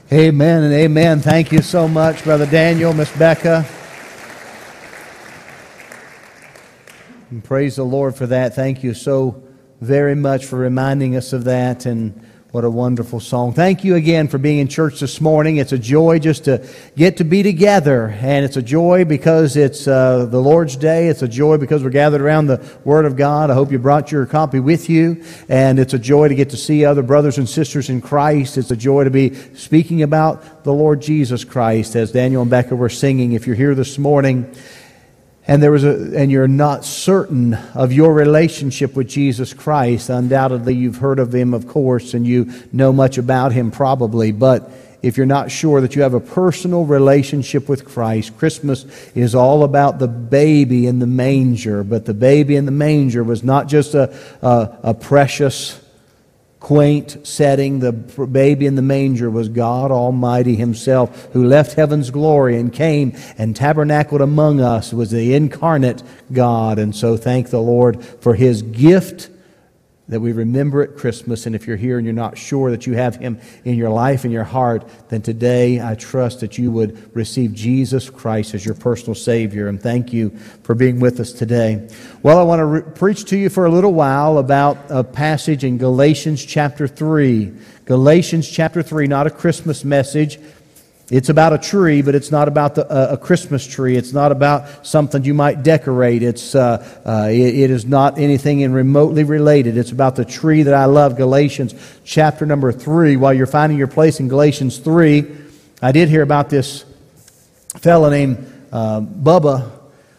Amen and amen. Thank you so much, Brother Daniel, Miss Becca. And praise the Lord for that. Thank you so very much for reminding us of that, and what a wonderful song. Thank you again for being in church this morning. It's a joy just to get to be together, and it's a joy because it's the Lord's Day. It's a joy because we're gathered around the Word of God. I hope you brought your copy with you, and it's a joy to get to see other brothers and sisters in Christ. It's a joy to be speaking about the Lord Jesus Christ, as Daniel and Becca were singing. If you're here this morning, and you're not certain of your relationship with Jesus Christ, undoubtedly you've heard of Him, of course, and you know much about Him probably. But if you're not sure that you have a personal relationship with Christ, Christmas is all about the baby in the manger. But the baby in the manger was not just a precious, quaint setting. The baby in the manger was God Almighty Himself, who left heaven's glory and came and tabernacled among us, was the incarnate God. And so thank the Lord for His gift that we remember at Christmas. And if you're here and you're not sure that you have Him in your life, in your heart, then today I trust that you would receive Jesus Christ as your personal Savior. And thank you for being with us today. Well, I want to preach to you for a little while about a passage in Galatians chapter 3. Galatians chapter 3, not a Christmas message. It's about a tree, but it's not about a Christmas tree. It's not about something you might decorate. It is not anything remotely related. It's about the tree that I love, Galatians chapter number 3. While you're finding your place in Galatians 3, I did hear about this fellow named Bubba,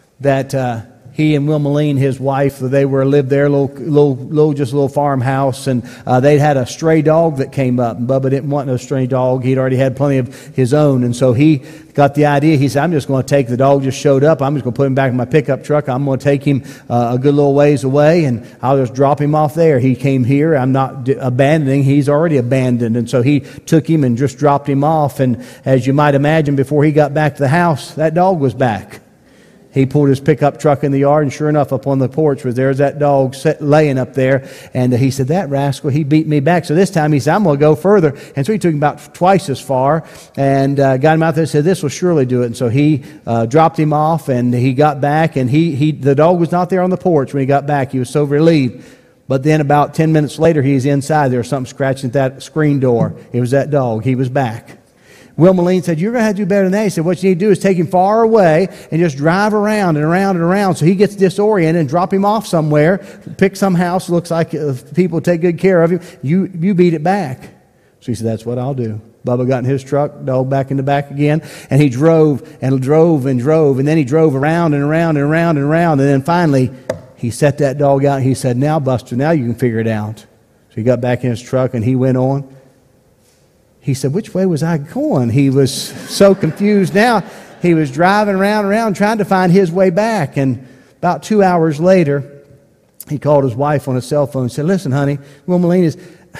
that he and Wilmeline, his wife, they lived there, just a little farmhouse, and they'd had a stray dog that came up, and Bubba didn't want no stray dog. He'd already had plenty of his own, and so he got the idea. He said, I'm just going to take the dog, just showed up, I'm just going to put him back in my pickup truck. I'm going to take him a good little ways away, and I'll just drop him off there. He came here. I'm not abandoning. He's already abandoned, and so he took him and just dropped him off, and as you might imagine, before he got back to the house, that dog was back. He pulled his pickup truck in the yard, and sure enough, up on the porch there's that dog laying up there. And he said, that rascal, he beat me back. So this time he said, I'm going to go further. And so he took him about twice as far and got him out there and said, this will surely do it. And so he dropped him off, and he got back, and the dog was not there on the porch when he got back. He was so relieved. But then about 10 minutes later, he's inside. There was something scratching at that screen door. It was that dog. He was back. Wilmeline said, you're going to have to do better than that. He said, what you need to do is take him far away and just drive around and around and around so he gets disoriented, and drop him off somewhere, pick some house, looks like people take good care of him. You beat it back. So he said, that's what I'll do. Bubba got in his truck, dog back in the back again, and he drove and drove and drove, and then he drove around and around and around and around, and then finally he set that dog out, and he said, now, Buster, now you can figure it out. So he got back in his truck, and he went on. He said, which way was I going? He was so confused now. He was driving around trying to find his way back. And about 2 hours later, he called his wife on his cell phone and said, listen, honey, Wilmeline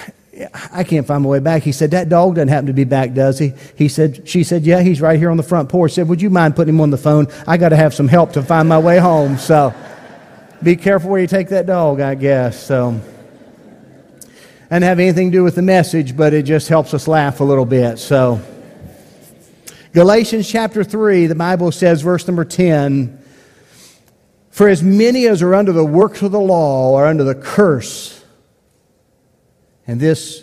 I can't find my way back. He said, that dog doesn't happen to be back, does he? She said, yeah, he's right here on the front porch. He said, would you mind putting him on the phone? I got to have some help to find my way home. So be careful where you take that dog, I guess. So... and have anything to do with the message, but it just helps us laugh a little bit. So, Galatians chapter 3, the Bible says, verse number 10, for as many as are under the works of the law are under the curse. And this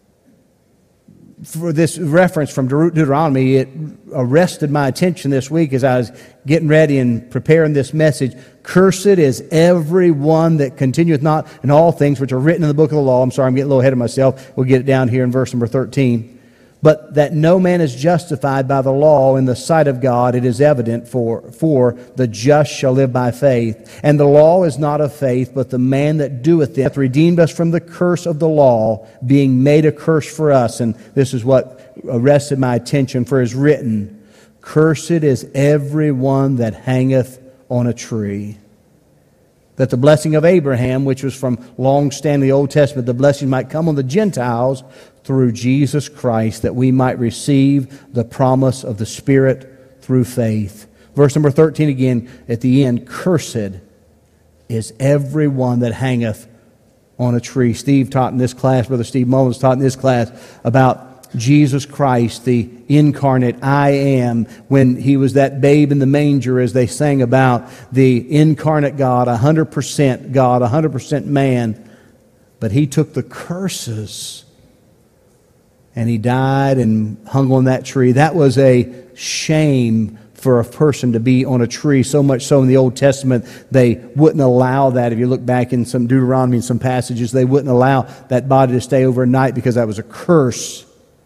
reference from Deuteronomy, it arrested my attention this week as I was getting ready and preparing this message. Cursed is everyone that continueth not in all things which are written in the book of the law. I'm sorry, I'm getting a little ahead of myself. We'll get it down here in verse number 13. But that no man is justified by the law in the sight of God, it is evident, for the just shall live by faith. And the law is not of faith, but the man that doeth it hath redeemed us from the curse of the law, being made a curse for us. And this is what arrested my attention, for it is written, cursed is everyone that hangeth on a tree. That the blessing of Abraham, which was from long standing in the Old Testament, the blessing might come on the Gentiles through Jesus Christ, that we might receive the promise of the Spirit through faith. Verse number 13 again, at the end, cursed is everyone that hangeth on a tree. Steve taught in this class, Brother Steve Mullins taught in this class about Jesus Christ, the incarnate I am, when He was that babe in the manger, as they sang about the incarnate God, 100% God, 100% man. But He took the curses and He died and hung on that tree. That was a shame for a person to be on a tree, so much so in the Old Testament they wouldn't allow that. If you look back in some Deuteronomy, in some passages, they wouldn't allow that body to stay overnight because that was a curse.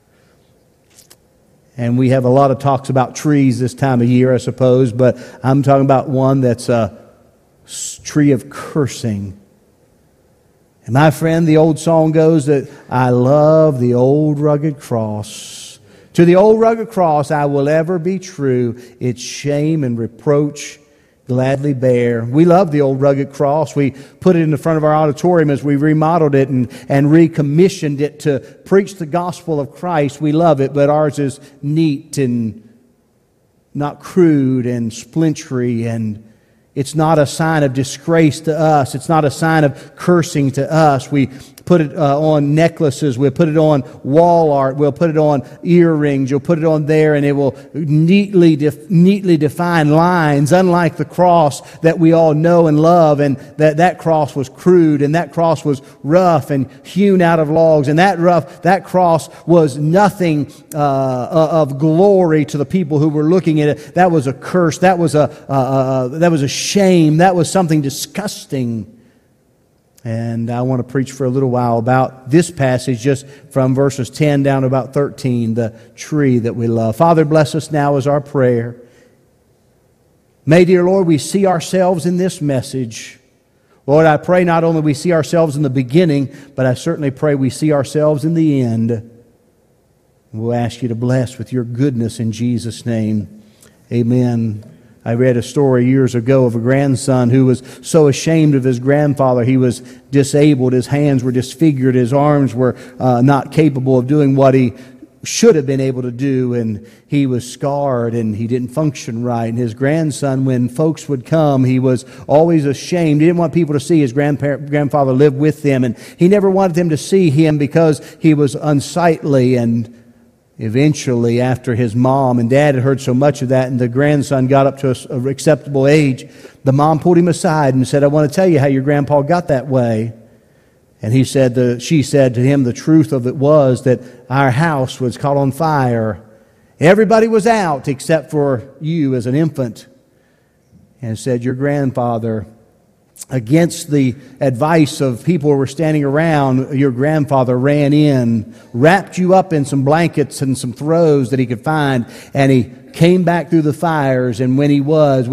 And we have a lot of talks about trees this time of year, I suppose, but I'm talking about one that's a tree of cursing. And my friend, the old song goes that I love the old rugged cross. To the old rugged cross I will ever be true. Its shame and reproach gladly bear. We love the old rugged cross. We put it in the front of our auditorium as we remodeled it and recommissioned it to preach the gospel of Christ. We love it, but ours is neat and not crude and splintery, and it's not a sign of disgrace to us. It's not a sign of cursing to us. We put it on necklaces. We'll put it on wall art. We'll put it on earrings. You'll put it on there, and it will neatly define lines, unlike the cross that we all know and love. And that cross was crude, and that cross was rough and hewn out of logs. And that cross was nothing of glory to the people who were looking at it. That was a curse. That was a shame. That was something disgusting. And I want to preach for a little while about this passage, just from verses 10 down to about 13, the tree that we love. Father, bless us now is our prayer. May, dear Lord, we see ourselves in this message. Lord, I pray not only we see ourselves in the beginning, but I certainly pray we see ourselves in the end. We'll ask you to bless with your goodness in Jesus' name. Amen. I read a story years ago of a grandson who was so ashamed of his grandfather. He was disabled. His hands were disfigured. His arms were not capable of doing what he should have been able to do. And he was scarred and he didn't function right. And his grandson, when folks would come, he was always ashamed. He didn't want people to see his grandfather live with them. And he never wanted them to see him because he was unsightly. And eventually, after his mom and dad had heard so much of that and the grandson got up to an acceptable age, the mom pulled him aside and said, I want to tell you how your grandpa got that way. And she said to him, the truth of it was that our house was caught on fire. Everybody was out except for you as an infant. And said, your grandfather, against the advice of people who were standing around, your grandfather ran in, wrapped you up in some blankets and some throws that he could find, and he came back through the fires. And when he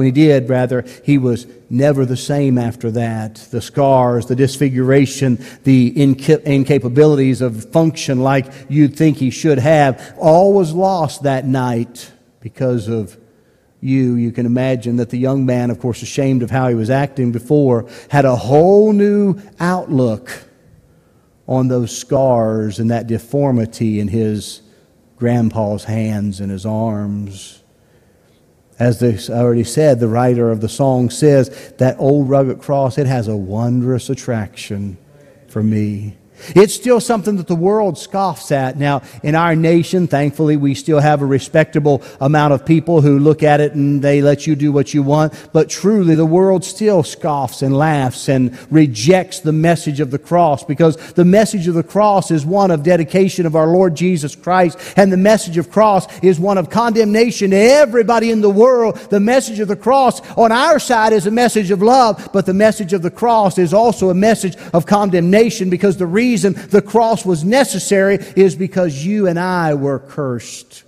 was never the same after that. The scars, the disfiguration, the incapabilities of function like you'd think he should have, all was lost that night because of you. You can imagine that the young man, of course, ashamed of how he was acting before, had a whole new outlook on those scars and that deformity in his grandpa's hands and his arms. As I already said, the writer of the song says, that old rugged cross, it has a wondrous attraction for me. It's still something that the world scoffs at. Now, in our nation, thankfully, we still have a respectable amount of people who look at it and they let you do what you want. But truly, the world still scoffs and laughs and rejects the message of the cross, because the message of the cross is one of dedication of our Lord Jesus Christ, and the message of cross is one of condemnation to everybody in the world. The message of the cross on our side is a message of love, but the message of the cross is also a message of condemnation, because the reason the cross was necessary is because you and I were cursed.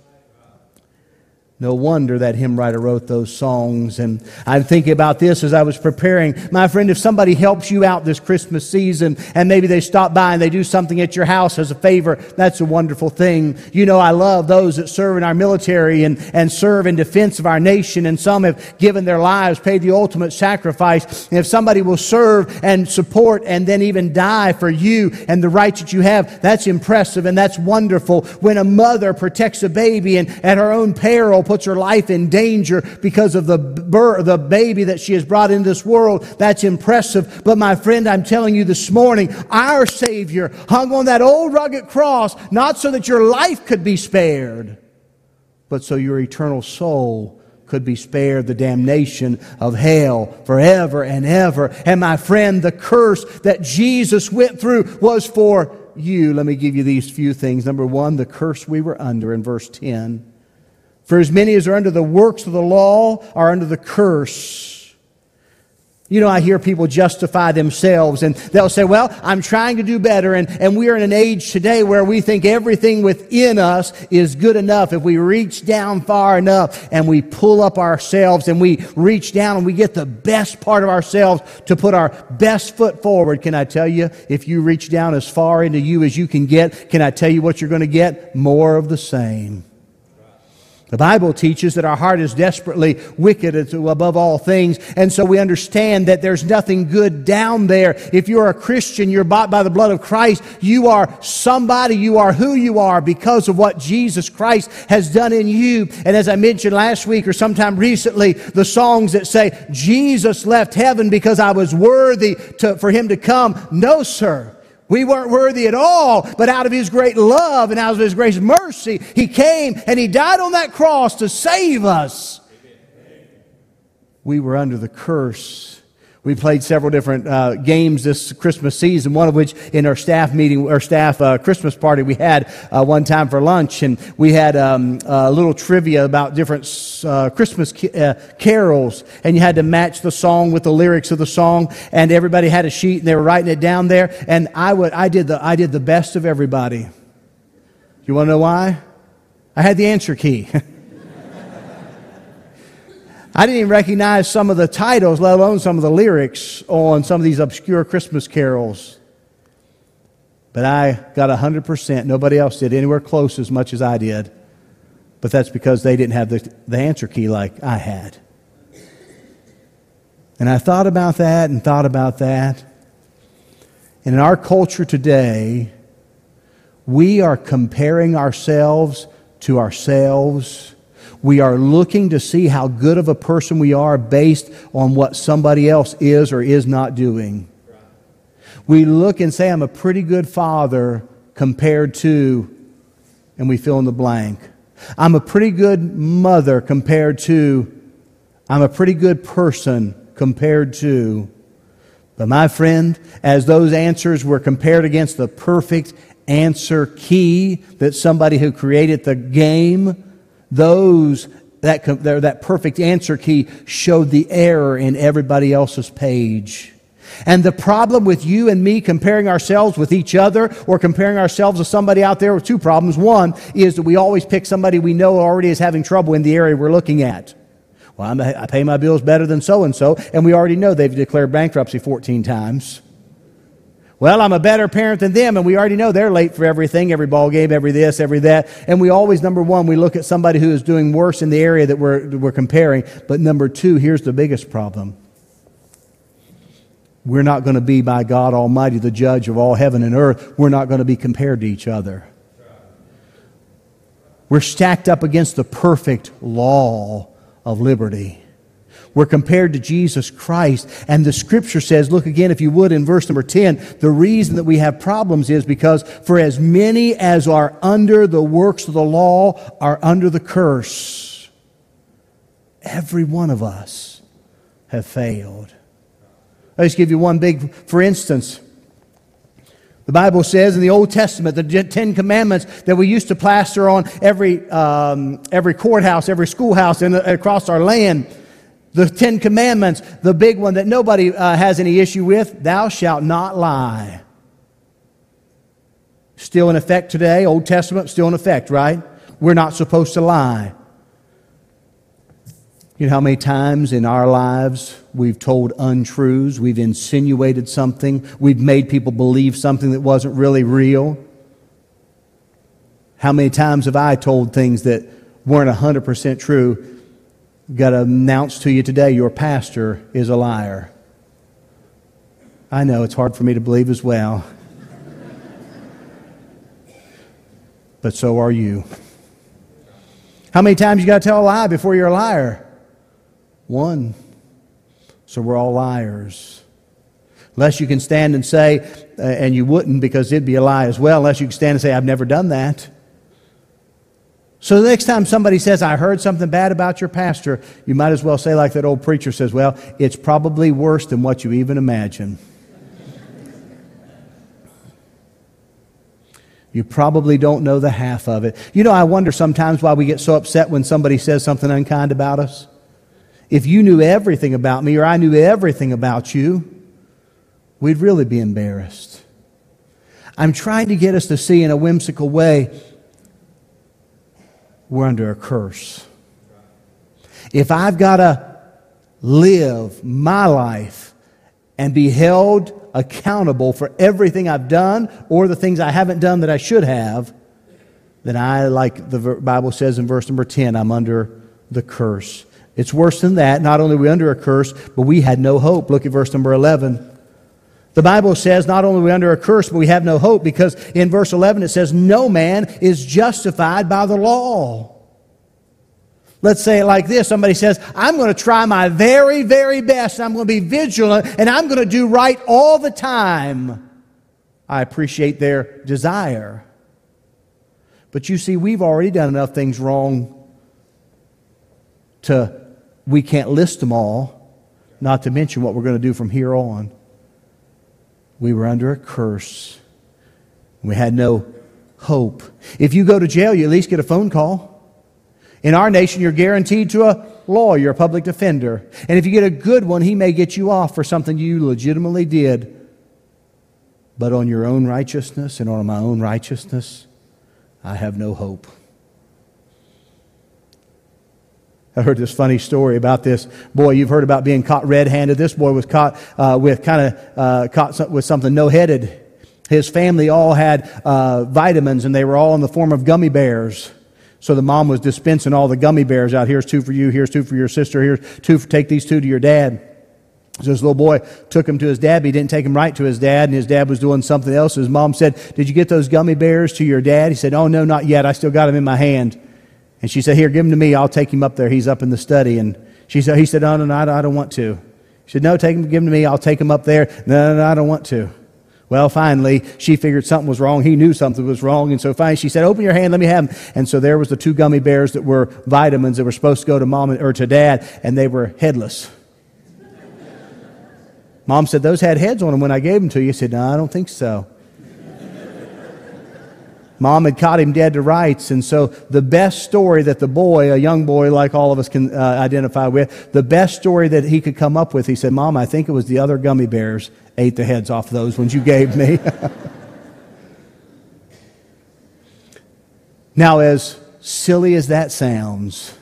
No wonder that hymn writer wrote those songs. And I'm thinking about this as I was preparing. My friend, if somebody helps you out this Christmas season and maybe they stop by and they do something at your house as a favor, that's a wonderful thing. You know, I love those that serve in our military and serve in defense of our nation. And some have given their lives, paid the ultimate sacrifice. And if somebody will serve and support and then even die for you and the rights that you have, that's impressive and that's wonderful. When a mother protects a baby and at her own peril puts her life in danger because of the baby that she has brought into this world. That's impressive. But my friend, I'm telling you this morning, our Savior hung on that old rugged cross, not so that your life could be spared, but so your eternal soul could be spared the damnation of hell forever and ever. And my friend, the curse that Jesus went through was for you. Let me give you these few things. Number one, the curse we were under in verse 10. For as many as are under the works of the law are under the curse. You know, I hear people justify themselves and they'll say, well, I'm trying to do better. And we're in an age today where we think everything within us is good enough. If we reach down far enough and we pull up ourselves and we reach down and we get the best part of ourselves to put our best foot forward, can I tell you, if you reach down as far into you as you can get, can I tell you what you're going to get? More of the same. The Bible teaches that our heart is desperately wicked above all things, and so we understand that there's nothing good down there. If you're a Christian, you're bought by the blood of Christ, you are somebody, you are who you are because of what Jesus Christ has done in you. And as I mentioned last week or sometime recently, the songs that say, Jesus left heaven because I was worthy for Him to come. No, sir. We weren't worthy at all, but out of His great love and out of His great mercy, He came and He died on that cross to save us. We were under the curse. We played several different games this Christmas season, one of which in our staff meeting, or staff Christmas party we had one time for lunch, and we had a little trivia about different Christmas carols, and you had to match the song with the lyrics of the song, and everybody had a sheet and they were writing it down there, and I did the best of everybody. You want to know why? I had the answer key. I didn't even recognize some of the titles, let alone some of the lyrics on some of these obscure Christmas carols. But I got 100%. Nobody else did anywhere close as much as I did. But that's because they didn't have the answer key like I had. And I thought about that and thought about that. And in our culture today, we are comparing ourselves to ourselves. We are looking to see how good of a person we are based on what somebody else is or is not doing. We look and say, I'm a pretty good father compared to, and we fill in the blank. I'm a pretty good mother compared to, I'm a pretty good person compared to. But my friend, as those answers were compared against the perfect answer key that somebody who created the game, that perfect answer key showed the error in everybody else's page. And the problem with you and me comparing ourselves with each other or comparing ourselves with somebody out there with two problems. One is that we always pick somebody we know already is having trouble in the area we're looking at. Well, I pay my bills better than so-and-so, and we already know they've declared bankruptcy 14 times. Well, I'm a better parent than them, and we already know they're late for everything, every ball game, every this, every that. And we always, number one, we look at somebody who is doing worse in the area that we're comparing. But number two, here's the biggest problem. We're not going to be, by God Almighty, the judge of all heaven and earth, we're not going to be compared to each other. We're stacked up against the perfect law of liberty. We're compared to Jesus Christ. And the Scripture says, look again, if you would, in verse number 10, the reason that we have problems is because for as many as are under the works of the law are under the curse. Every one of us have failed. I'll just give you one big, for instance. The Bible says in the Old Testament, the Ten Commandments that we used to plaster on every courthouse, every schoolhouse across our land. The Ten Commandments, the big one that nobody has any issue with, thou shalt not lie. Still in effect today, Old Testament, still in effect, right? We're not supposed to lie. You know how many times in our lives we've told untruths, we've insinuated something, we've made people believe something that wasn't really real? How many times have I told things that weren't 100% true? Got to announce to you today, your pastor is a liar. I know it's hard for me to believe as well. But so are you. How many times you got to tell a lie before you're a liar? One. So we're all liars. Unless you can stand and say, and you wouldn't because it'd be a lie as well, unless you can stand and say, I've never done that. So the next time somebody says, I heard something bad about your pastor, you might as well say like that old preacher says, well, it's probably worse than what you even imagine. You probably don't know the half of it. You know, I wonder sometimes why we get so upset when somebody says something unkind about us. If you knew everything about me or I knew everything about you, we'd really be embarrassed. I'm trying to get us to see in a whimsical way, we're under a curse. If I've got to live my life and be held accountable for everything I've done or the things I haven't done that I should have, then I, like the Bible says in verse number 10, I'm under the curse. It's worse than that. Not only are we under a curse, but we had no hope. Look at verse number 11. The Bible says not only are we under a curse, but we have no hope, because in verse 11 it says, no man is justified by the law. Let's say it like this. Somebody says, I'm going to try my very, very best. I'm going to be vigilant, and I'm going to do right all the time. I appreciate their desire. But you see, we've already done enough things wrong we can't list them all, not to mention what we're going to do from here on. We were under a curse. We had no hope. If you go to jail, you at least get a phone call. In our nation, you're guaranteed to a lawyer, a public defender. And if you get a good one, he may get you off for something you legitimately did. But on your own righteousness and on my own righteousness, I have no hope. I heard this funny story about this boy. You've heard about being caught red-handed. This boy was caught with something no-headed. His family all had vitamins, and they were all in the form of gummy bears. So the mom was dispensing all the gummy bears out. Here's 2 for you. Here's 2 for your sister. Here's 2. Take these 2 to your dad. So this little boy took him to his dad, but he didn't take him right to his dad, and his dad was doing something else. His mom said, did you get those gummy bears to your dad? He said, oh, no, not yet. I still got them in my hand. And she said, here, give him to me. I'll take him up there. He's up in the study. And he said, no, I don't want to. She said, no, give him to me. I'll take him up there. No, I don't want to. Well, finally, she figured something was wrong. He knew something was wrong. And so finally she said, open your hand, let me have them. And so there was the 2 gummy bears that were vitamins that were supposed to go to mom or to dad, and they were headless. Mom said, those had heads on them when I gave them to you. He said, no, I don't think so. Mom had caught him dead to rights, and so the best story that the boy, a young boy like all of us can identify with, the best story that he could come up with, he said, Mom, I think it was the other gummy bears ate the heads off those ones you gave me. Now, as silly as that sounds,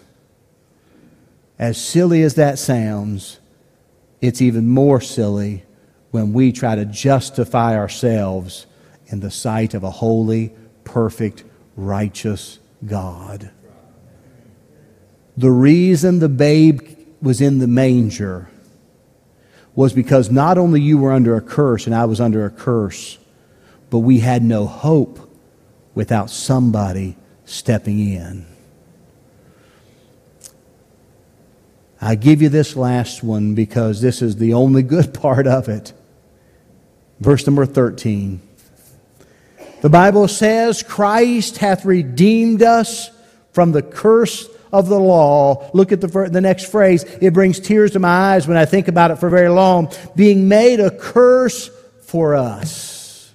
it's even more silly when we try to justify ourselves in the sight of a holy, perfect, righteous God. The reason the babe was in the manger was because not only you were under a curse and I was under a curse, but we had no hope without somebody stepping in. I give you this last one because this is the only good part of it. Verse number 13. The Bible says, Christ hath redeemed us from the curse of the law. Look at the next phrase. It brings tears to my eyes when I think about it for very long. Being made a curse for us.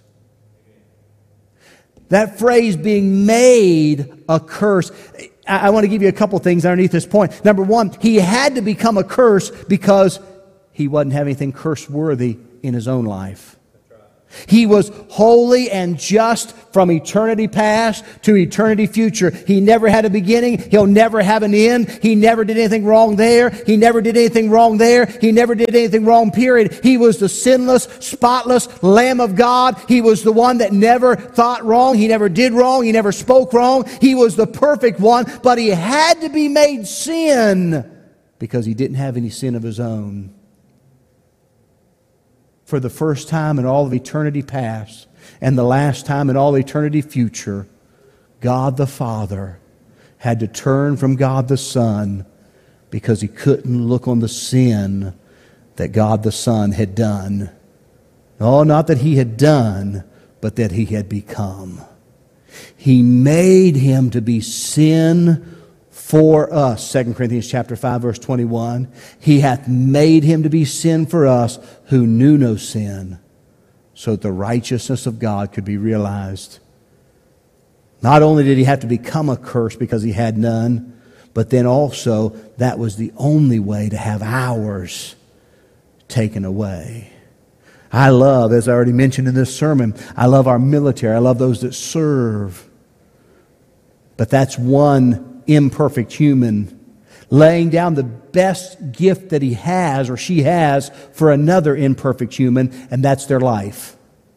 That phrase, being made a curse. I want to give you a couple things underneath this point. Number one, He had to become a curse because He wasn't having anything curse-worthy in His own life. He was holy and just from eternity past to eternity future. He never had a beginning. He'll never have an end. He never did anything wrong there. He never did anything wrong there. He never did anything wrong, period. He was the sinless, spotless Lamb of God. He was the one that never thought wrong. He never did wrong. He never spoke wrong. He was the perfect one, but He had to be made sin because He didn't have any sin of His own. For the first time in all of eternity past and the last time in all eternity future, God the Father had to turn from God the Son because he couldn't look on the sin that God the Son had done. No, not that he had done, but that he had become. He made him to be sin for us. 2 Corinthians chapter 5, verse 21. He hath made him to be sin for us who knew no sin, so that the righteousness of God could be realized. Not only did he have to become a curse because he had none, but then also that was the only way to have ours taken away. I love, as I already mentioned in this sermon, I love our military. I love those that serve. But that's one imperfect human laying down the best gift that he has or she has for another imperfect human, and that's their life.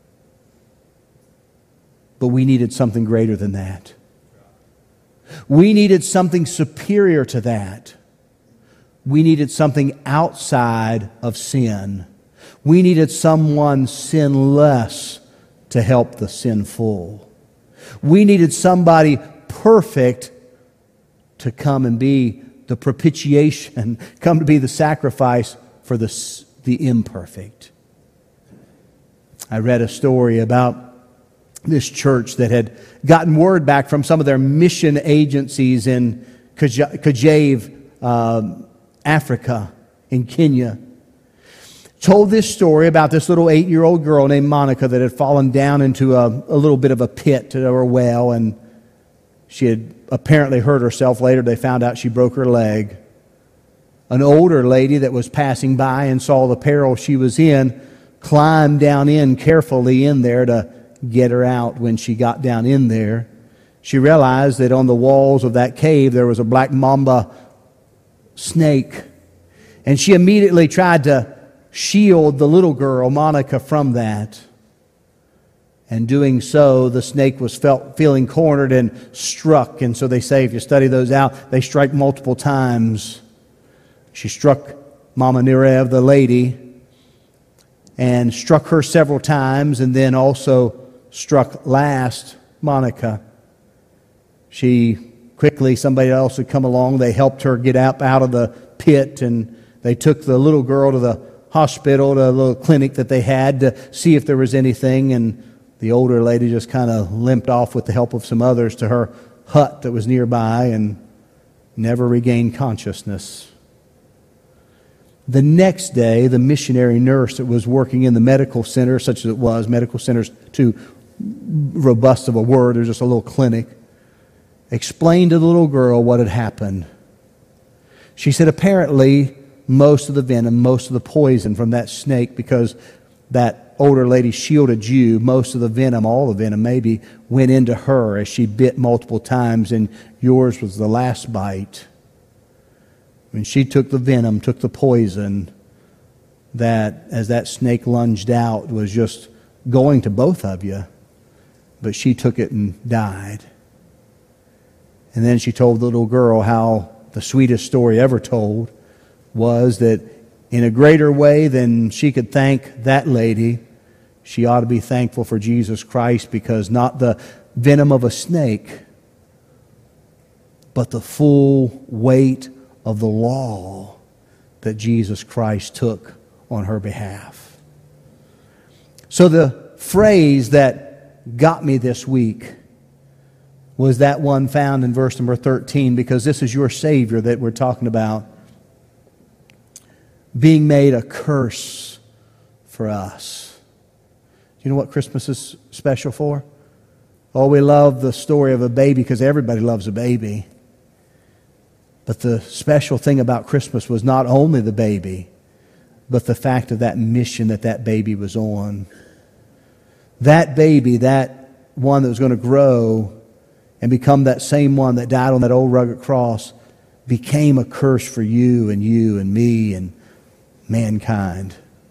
But we needed something greater than that. We needed something superior to that. We needed something outside of sin. We needed someone sinless to help the sinful. We needed somebody perfect to come and be the propitiation, come to be the sacrifice for the imperfect. I read a story about this church that had gotten word back from some of their mission agencies in Kajave, Africa, in Kenya. Told this story about this little 8-year-old girl named Monica that had fallen down into a little bit of a pit or a well, and she had apparently hurt herself. Later they found out she broke her leg. An older lady that was passing by and saw the peril she was in climbed down in carefully in there to get her out. When she got down in there, she realized that on the walls of that cave there was a black mamba snake, and she immediately tried to shield the little girl, Monica, from that. And doing so, the snake was feeling cornered and struck. And so they say, if you study those out, they strike multiple times. She struck Mama Nerev, the lady, and struck her several times, and then also struck last Monica. Somebody else had come along. They helped her get out of the pit, and they took the little girl to the hospital, to a little clinic that they had to see if there was anything. And the older lady just kind of limped off with the help of some others to her hut that was nearby and never regained consciousness. The next day, the missionary nurse that was working in the medical center, such as it was, medical center's too robust of a word, there's just a little clinic, explained to the little girl what had happened. She said apparently most of the venom, most of the poison from that snake, because that older lady shielded you, most of the venom, all the venom maybe, went into her as she bit multiple times, and yours was the last bite. When she took the venom, took the poison, that as that snake lunged out was just going to both of you, but she took it and died. And then she told the little girl how the sweetest story ever told was that in a greater way than she could thank that lady, she ought to be thankful for Jesus Christ, because not the venom of a snake, but the full weight of the law that Jesus Christ took on her behalf. So the phrase that got me this week was that one found in verse number 13, because this is your Savior that we're talking about, being made a curse for us. You know what Christmas is special for? Oh, we love the story of a baby because everybody loves a baby. But the special thing about Christmas was not only the baby, but the fact of that mission that baby was on. That baby, that one that was going to grow and become that same one that died on that old rugged cross, became a curse for you and me and mankind.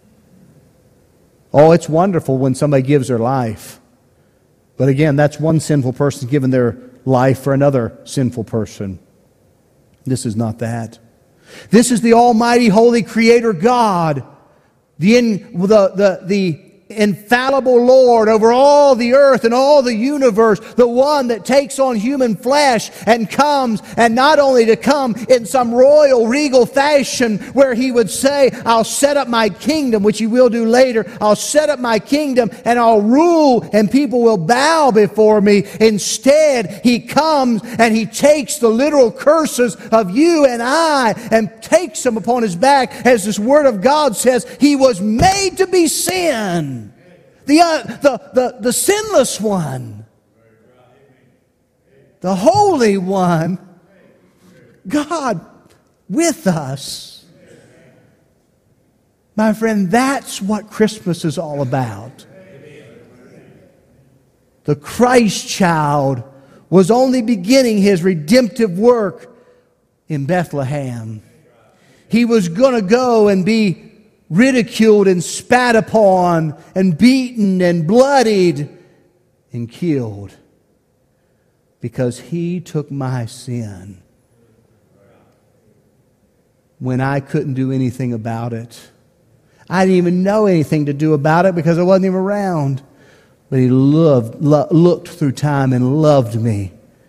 Oh, it's wonderful when somebody gives their life. But again, that's one sinful person giving their life for another sinful person. This is not that. This is the Almighty, Holy Creator God, the infallible Lord over all the earth and all the universe, the one that takes on human flesh and comes, and not only to come in some royal, regal fashion where He would say, I'll set up my kingdom, which He will do later. I'll set up my kingdom and I'll rule and people will bow before me. Instead, He comes and He takes the literal curses of you and I and takes them upon His back. As this Word of God says, He was made to be sin. The sinless one, the Holy One, God with us. My friend, that's what Christmas is all about. The Christ child was only beginning His redemptive work in Bethlehem. He was going to go and be ridiculed and spat upon and beaten and bloodied and killed because He took my sin when I couldn't do anything about it. I didn't even know anything to do about it because I wasn't even around. But He looked through time and loved me.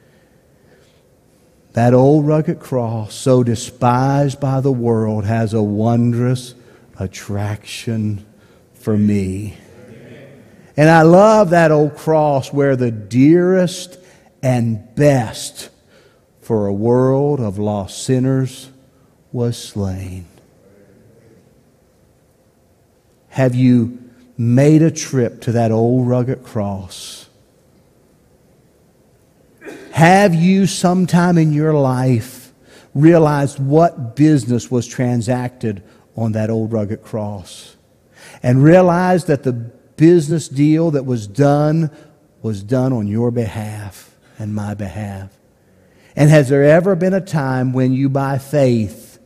That old rugged cross, so despised by the world, has a wondrous attraction for me. And I love that old cross where the dearest and best for a world of lost sinners was slain. Have you made a trip to that old rugged cross? Have you sometime in your life realized what business was transacted on that old rugged cross, and realize that the business deal that was done on your behalf and my behalf? And has there ever been a time when you by faith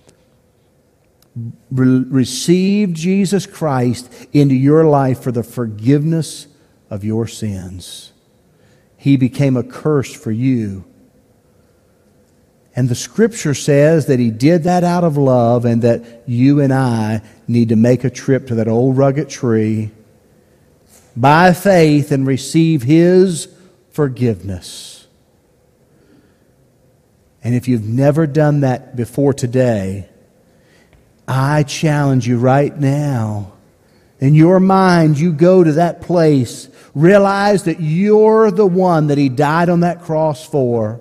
received Jesus Christ into your life for the forgiveness of your sins? He became a curse for you. And the Scripture says that He did that out of love, and that you and I need to make a trip to that old rugged tree by faith and receive His forgiveness. And if you've never done that before today, I challenge you right now. In your mind, you go to that place. Realize that you're the one that He died on that cross for.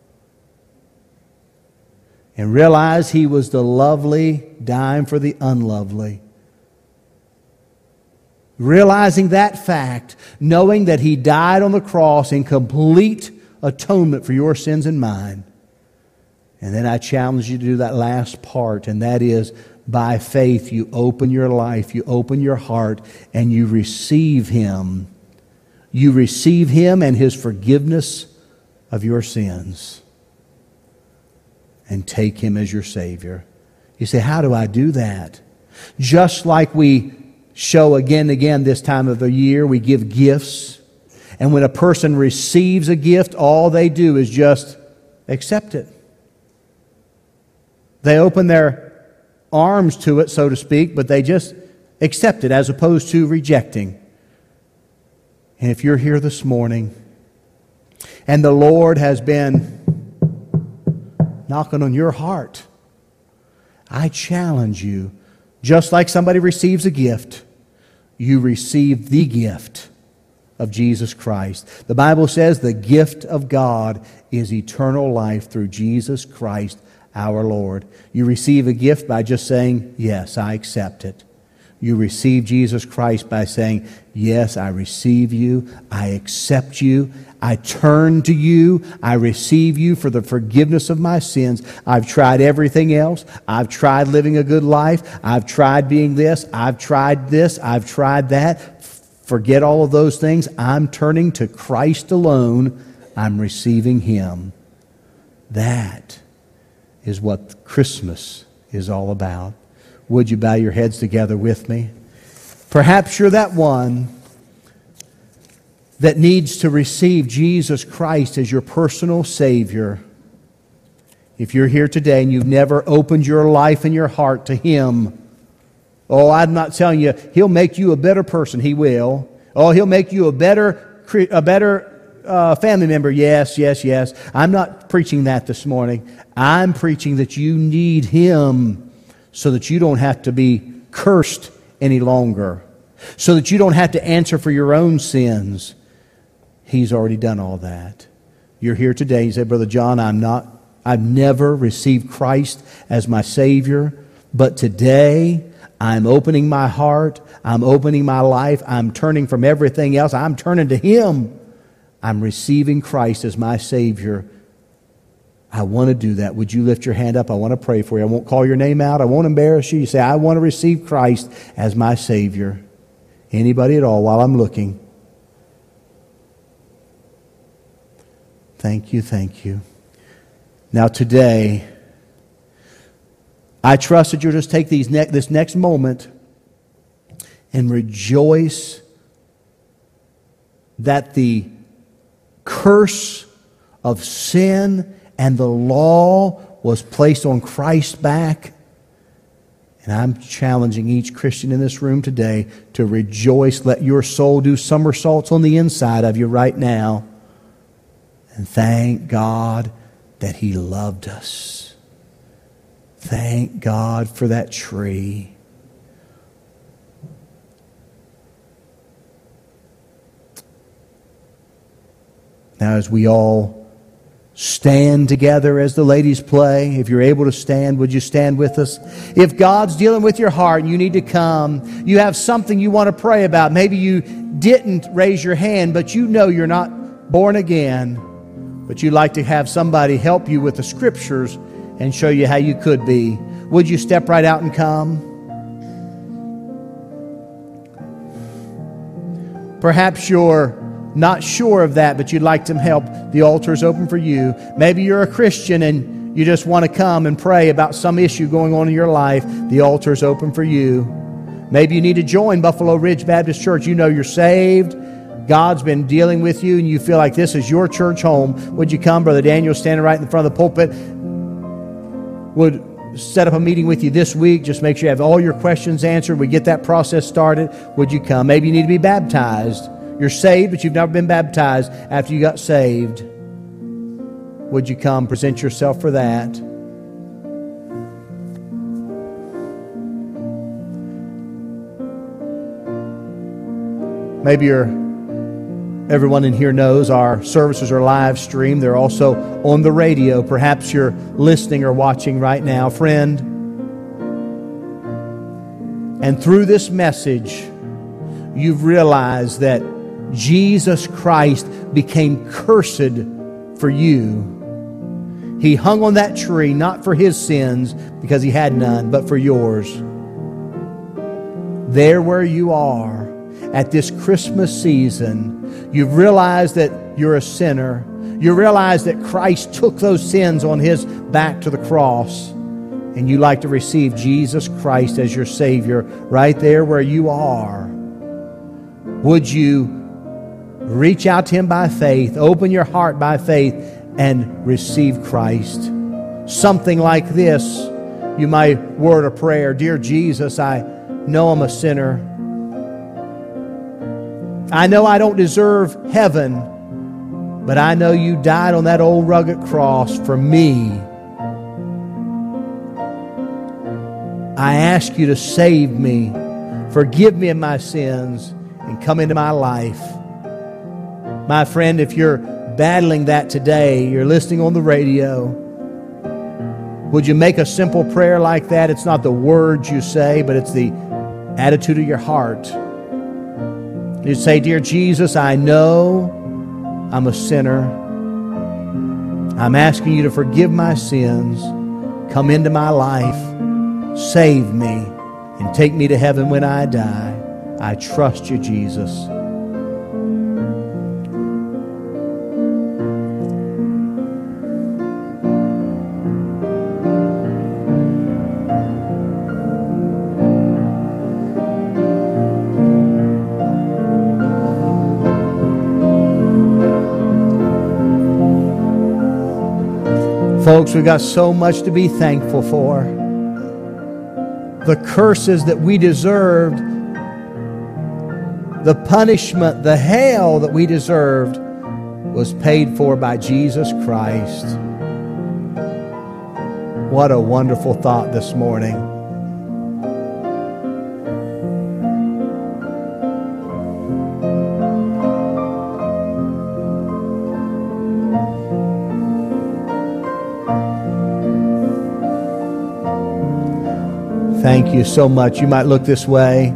And realize He was the lovely dying for the unlovely. Realizing that fact, knowing that He died on the cross in complete atonement for your sins and mine. And then I challenge you to do that last part, and that is, by faith, you open your life, you open your heart, and you receive Him. You receive Him and His forgiveness of your sins. And take Him as your Savior. You say, how do I do that? Just like we show again and again this time of the year, we give gifts. And when a person receives a gift, all they do is just accept it. They open their arms to it, so to speak, but they just accept it as opposed to rejecting. And if you're here this morning and the Lord has been knocking on your heart, I challenge you, just like somebody receives a gift, you receive the gift of Jesus Christ. The Bible says the gift of God is eternal life through Jesus Christ our Lord. You receive a gift by just saying, yes, I accept it. You receive Jesus Christ by saying, yes, I receive you, I accept you, I turn to you, I receive you for the forgiveness of my sins. I've tried everything else. I've tried living a good life. I've tried being this. I've tried that. Forget all of those things. I'm turning to Christ alone. I'm receiving Him. That is what Christmas is all about. Would you bow your heads together with me? Perhaps you're that one that needs to receive Jesus Christ as your personal Savior. If you're here today and you've never opened your life and your heart to Him, Oh, I'm not telling you, He'll make you a better person. He will. Oh, He'll make you a better family member. Yes, yes, yes. I'm not preaching that this morning. I'm preaching that you need Him so that you don't have to be cursed any longer, so that you don't have to answer for your own sins. He's already done all that. You're here today. You say, Brother John, I've never received Christ as my Savior, but today I'm opening my heart, I'm opening my life, I'm turning from everything else, I'm turning to Him. I'm receiving Christ as my Savior. I want to do that. Would you lift your hand up? I want to pray for you. I won't call your name out. I won't embarrass you. You say, I want to receive Christ as my Savior. Anybody at all while I'm looking? Thank you, thank you. Now today, I trust that you'll just take this next moment and rejoice that the curse of sin and the law was placed on Christ's back. And I'm challenging each Christian in this room today to rejoice. Let your soul do somersaults on the inside of you right now. And thank God that He loved us. Thank God for that tree. Now, as we all stand together as the ladies play, if you're able to stand, would you stand with us? If God's dealing with your heart and you need to come, you have something you want to pray about. Maybe you didn't raise your hand, but you know you're not born again, but you'd like to have somebody help you with the Scriptures and show you how you could be. Would you step right out and come? Perhaps you're not sure of that, but you'd like some help. The altar is open for you. Maybe you're a Christian and you just want to come and pray about some issue going on in your life. The altar is open for you. Maybe you need to join Buffalo Ridge Baptist Church. You know you're saved. God's been dealing with you and you feel like this is your church home. Would you come? Brother Daniel standing right in front of the pulpit would set up a meeting with you this week. Just make sure you have all your questions answered. We get that process started. Would you come? Maybe you need to be baptized. You're saved, but you've never been baptized after you got saved. Would you come? Present yourself for that. Maybe everyone in here knows our services are live streamed. They're also on the radio. Perhaps you're listening or watching right now. Friend, and through this message, you've realized that Jesus Christ became cursed for you. He hung on that tree, not for His sins, because He had none, but for yours. There where you are at this Christmas season, you've realized that you're a sinner. You realize that Christ took those sins on His back to the cross, and you like to receive Jesus Christ as your Savior right there where you are. Would you reach out to Him by faith, open your heart by faith, and receive Christ? Something like this. You might word a prayer. Dear Jesus, I know I'm a sinner. I know I don't deserve heaven, but I know You died on that old rugged cross for me. I ask You to save me, forgive me of my sins, and come into my life. My friend, if you're battling that today, you're listening on the radio, would you make a simple prayer like that? It's not the words you say, but it's the attitude of your heart. You say, Dear Jesus, I know I'm a sinner. I'm asking You to forgive my sins. Come into my life. Save me and take me to heaven when I die. I trust You, Jesus. Folks, we've got so much to be thankful for. the curses that we deserved, the punishment, the hell that we deserved, was paid for by Jesus Christ. What a wonderful thought this morning. Thank you so much. You might look this way.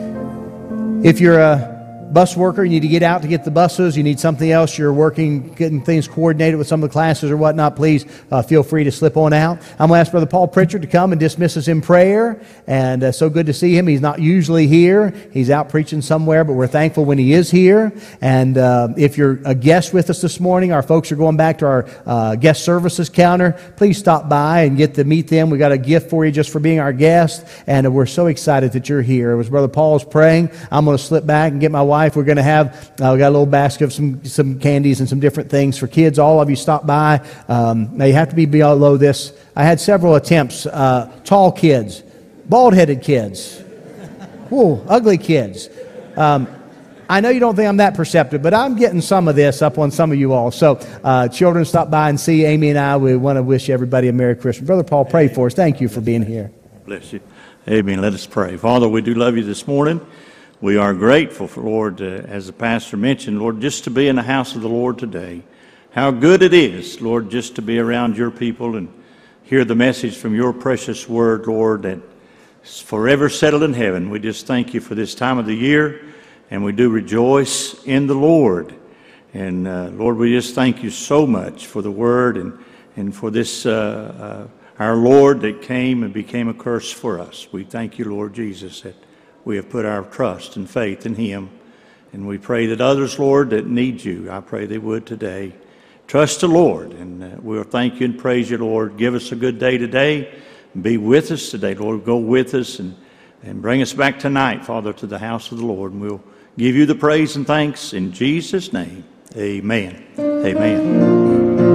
If you're a bus worker, you need to get out to get the buses. You need something else. You're working, getting things coordinated with some of the classes or whatnot. Please feel free to slip on out. I'm going to ask Brother Paul Pritchard to come and dismiss us in prayer. And so good to see him. He's not usually here. He's out preaching somewhere, but we're thankful when he is here. And if you're a guest with us this morning, our folks are going back to our guest services counter. Please stop by and get to meet them. We got a gift for you just for being our guest. And we're so excited that you're here. As Brother Paul's praying, I'm going to slip back and get my wife. We're going to have, we got a little basket of some candies and some different things for kids. All of you stop by. Now you have to be below this. I had several attempts. Tall kids, bald-headed kids, whoa, ugly kids. I know you don't think I'm that perceptive, but I'm getting some of this up on some of you all. So children, stop by and see Amy and I. We want to wish everybody a Merry Christmas. Brother Paul, pray for us. Thank you for being here. Bless you. Amen. Let us pray. Father, we do love you this morning. We are grateful for, Lord, as the pastor mentioned, Lord, just to be in the house of the Lord today. How good it is, Lord, just to be around your people and hear the message from your precious word, Lord, that's forever settled in heaven. We just thank you for this time of the year, and we do rejoice in the Lord. And, Lord, we just thank you so much for the word and for this, our Lord that came and became a curse for us. We thank you, Lord Jesus, that we have put our trust and faith in him. And we pray that others, Lord, that need you, I pray they would today. Trust the Lord, and we'll thank you and praise you, Lord. Give us a good day today. Be with us today, Lord. Go with us and bring us back tonight, Father, to the house of the Lord. And we'll give you the praise and thanks in Jesus' name. Amen. Amen.